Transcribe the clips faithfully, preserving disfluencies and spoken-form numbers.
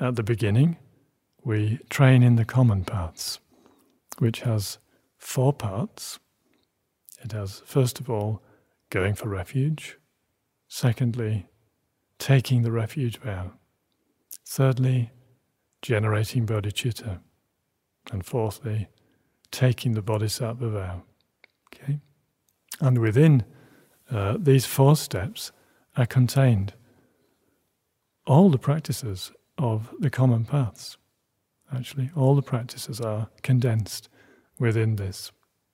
at the beginning, we train in the common paths, which has four parts. It has, first of all, going for refuge. Secondly, taking the refuge vow. Thirdly, generating bodhicitta. And fourthly, taking the bodhisattva vow. Okay? And within uh, these four steps are contained all the practices of the common paths. Actually, all the practices are condensed within this.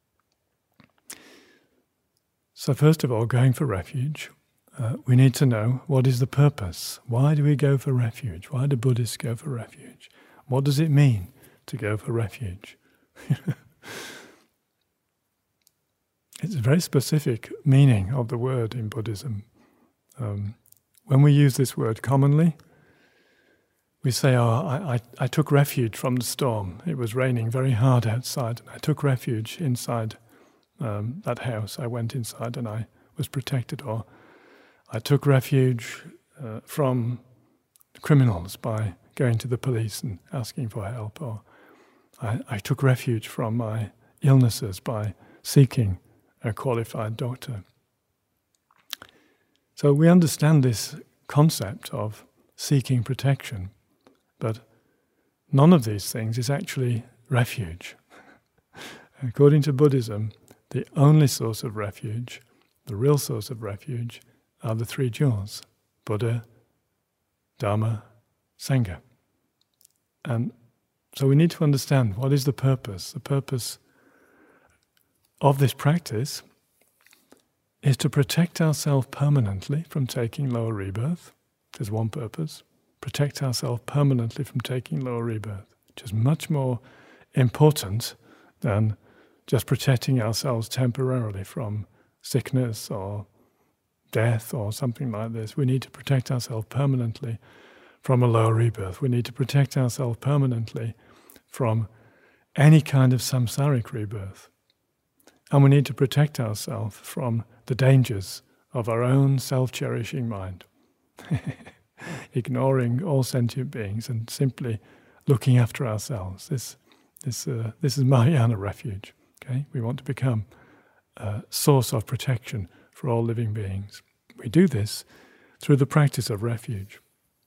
So first of all, going for refuge, uh, we need to know what is the purpose. Why do we go for refuge? Why do Buddhists go for refuge? What does it mean to go for refuge? It's a very specific meaning of the word in Buddhism. Um, when we use this word commonly, we say, oh, I, I, I took refuge from the storm. It was raining very hard outside, and I took refuge inside um, that house. I went inside and I was protected. Or I took refuge uh, from criminals by going to the police and asking for help. Or I, I took refuge from my illnesses by seeking a qualified doctor. So we understand this concept of seeking protection, but none of these things is actually refuge. According to Buddhism, the only source of refuge, the real source of refuge, are the three jewels: Buddha, Dharma, Sangha. And so we need to understand what is the purpose. The purpose of this practice is to protect ourselves permanently from taking lower rebirth. There's one purpose. Protect ourselves permanently from taking lower rebirth, which is much more important than just protecting ourselves temporarily from sickness or death or something like this. We need to protect ourselves permanently from a lower rebirth. We need to protect ourselves permanently from any kind of samsaric rebirth. And we need to protect ourselves from the dangers of our own self-cherishing mind, ignoring all sentient beings and simply looking after ourselves. This, this, uh, this is Mahayana refuge. Okay, we want to become a source of protection for all living beings. We do this through the practice of refuge.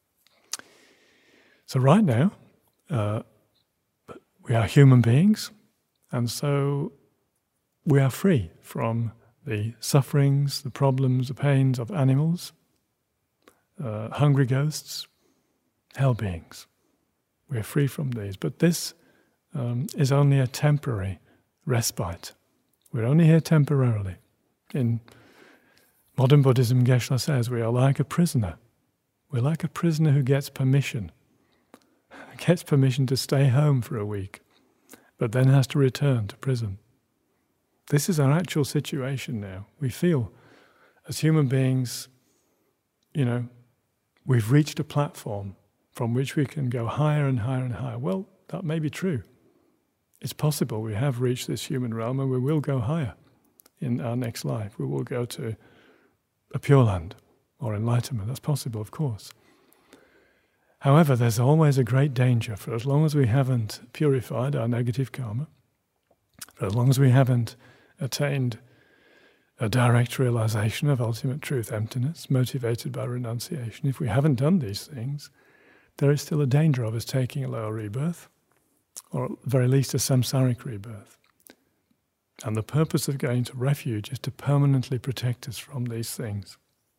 So right now, uh, we are human beings, and so we are free from the sufferings, the problems, the pains of animals, uh, hungry ghosts, hell beings. We are free from these. But this um, is only a temporary respite. We're only here temporarily. In modern Buddhism, Geshe-la says, we are like a prisoner. We're like a prisoner who gets permission, gets permission to stay home for a week, but then has to return to prison. This is our actual situation now. We feel, as human beings, you know, we've reached a platform from which we can go higher and higher and higher. Well, that may be true. It's possible we have reached this human realm and we will go higher in our next life. We will go to a Pure Land or enlightenment. That's possible, of course. However, there's always a great danger for as long as we haven't purified our negative karma, for as long as we haven't attained a direct realization of ultimate truth emptiness, motivated by renunciation. If we haven't done these things, there is still a danger of us taking a lower rebirth, or at the very least a samsaric rebirth. And the purpose of going to refuge is to permanently protect us from these things.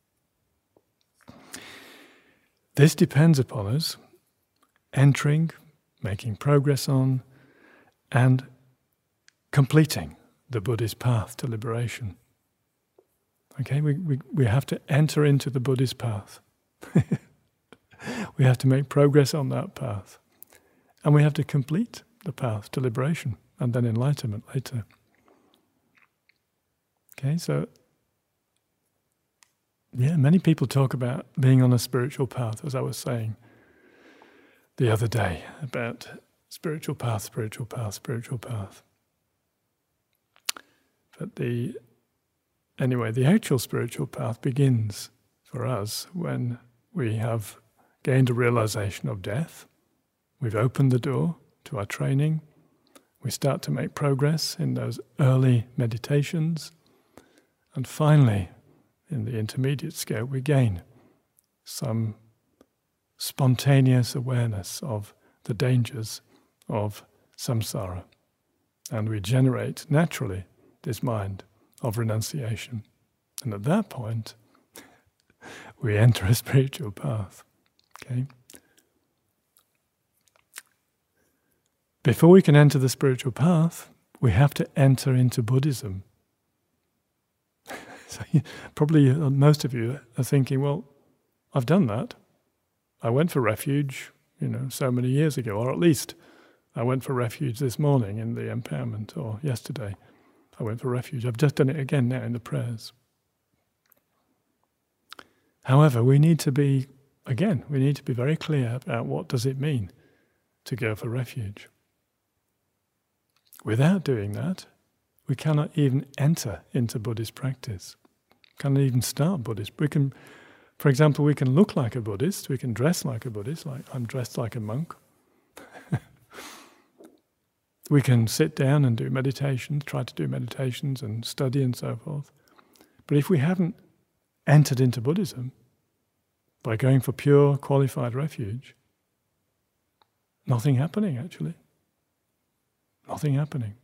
This depends upon us entering, making progress on, and completing the Buddhist path to liberation. Okay, we, we, we have to enter into the Buddhist path. We have to make progress on that path. And we have to complete the path to liberation and then enlightenment later. Okay, so, yeah, many people talk about being on a spiritual path, as I was saying the other day, about spiritual path, spiritual path, spiritual path. But the, anyway, the actual spiritual path begins for us when we have gained a realization of death, we've opened the door to our training. We start to make progress in those early meditations. And finally, in the intermediate scale, we gain some spontaneous awareness of the dangers of samsara. And we generate naturally this mind of renunciation. And at that point, we enter a spiritual path. Okay? Before we can enter the spiritual path, we have to enter into Buddhism. So you, probably most of you are thinking, well, I've done that. I went for refuge, you know, so many years ago, or at least I went for refuge this morning in the empowerment, or yesterday I went for refuge. I've just done it again now in the prayers. However, we need to be, again, we need to be very clear about what does it mean to go for refuge. Without doing that, we cannot even enter into Buddhist practice. Cannot even start Buddhist. We can, for example, we can look like a Buddhist, we can dress like a Buddhist, like I'm dressed like a monk. We can sit down and do meditations, try to do meditations and study and so forth. But if we haven't entered into Buddhism by going for pure, qualified refuge, nothing happening actually. Nothing happening.